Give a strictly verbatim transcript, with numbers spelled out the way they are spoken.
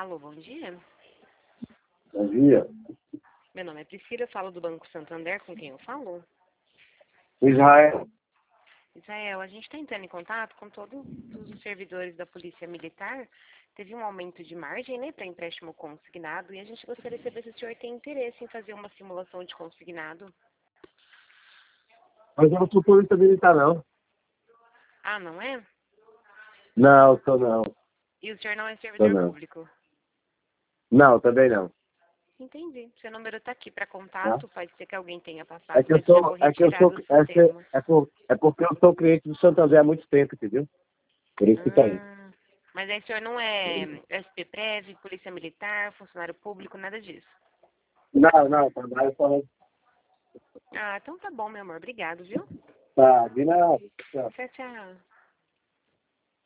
Alô, bom dia. Bom dia. Meu nome é Priscila, eu falo do Banco Santander, com quem eu falo? Israel. Israel, a gente está entrando em contato com todos os servidores da Polícia Militar. Teve um aumento de margem, né, para empréstimo consignado, e a gente gostaria de saber se o senhor tem interesse em fazer uma simulação de consignado. Mas eu não sou polícia militar, não. Ah, não é? Não, sou não. E o senhor não é Sou servidor não. público? Não, também não. Entendi. Seu número está aqui para Tá? contato, pode ser que alguém tenha É passado, que eu mas eu já vou sou, é que eu retirar sou, do é, que, sistema. é, por, é porque eu sou cliente do Santander há muito tempo, entendeu? Por isso que tá aí. Ah, mas aí o senhor não é S P Prev, Polícia Militar, funcionário público, nada disso. Não, não, trabalho só. Ah, então tá bom, meu amor. Obrigado, viu? Tá, de nada. Tchau. Tchau, tchau.